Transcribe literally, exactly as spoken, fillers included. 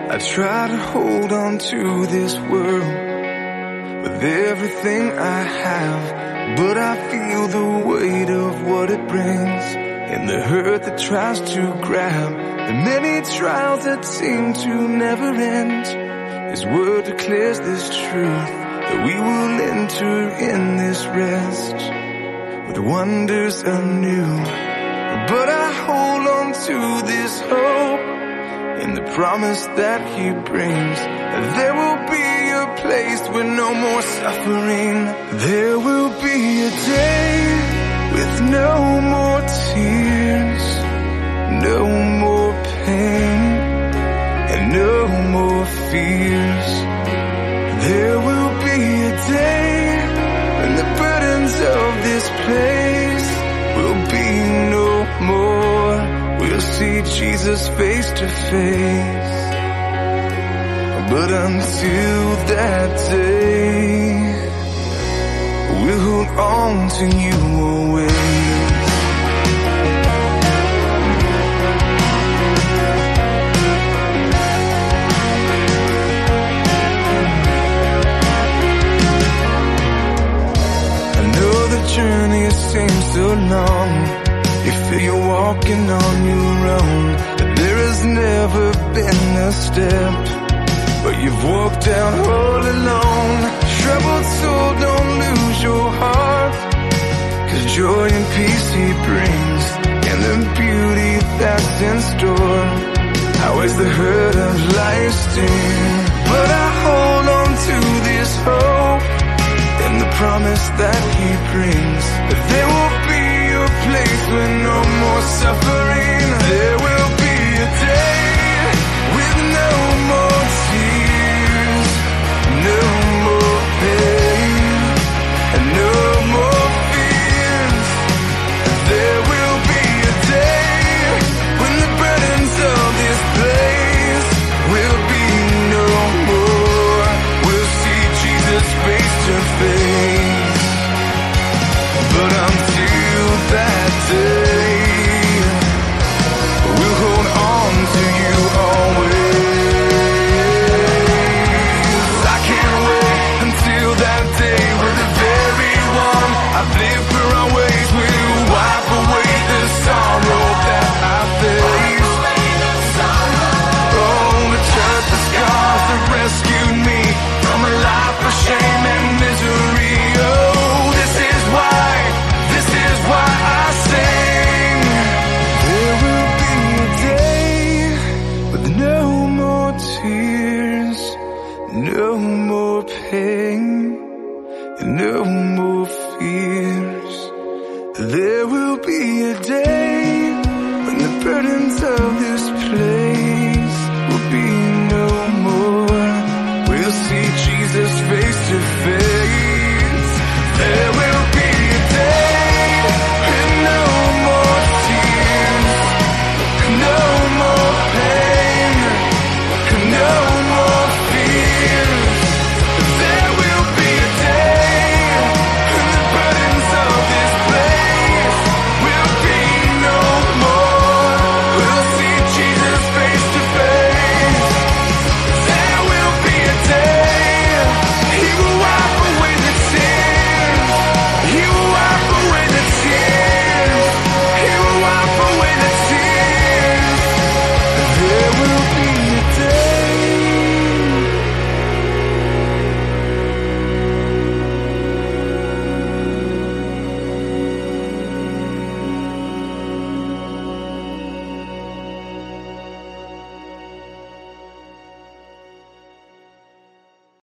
I try to hold on to this world with everything I have, but I feel the weight of what it brings and the hurt that tries to grab the many trials that seem to never end. His word declares this truth, that we will enter in this rest with wonders anew. But I hold on to this hope in the promise that he brings, that there will be a place with no more suffering. There will be a day with no more tears, no more pain, and no more fears. There will be a day when the burdens of this place will be no more. We'll see Jesus face to face. But until that day, we'll hold on to you always. I know the journey seems so long, you feel you're walking on your own, but there has never been a step but you've walked down all alone. Troubled soul, don't lose your heart, 'cause joy and peace he brings, and the beauty that's in store outweighs the hurt of life's sting. But I hold on to this hope and the promise that he brings, that there will be a place with no more suffering. There will be a day with no more tears, no more pain, and no more fears. There will be a day when the burdens of this place will be no more. We'll see Jesus face to face. But until that day, we'll hold on to you always. I can't wait until that day where the very one I've lived for always will wipe away the sorrow that I face. Oh, the touch the scars that rescued me from a life of shame and misery. Oh, this is why, this is why I sing. There will be a day with no more tears, no more pain, and no more fears. There will be a day when the burdens of this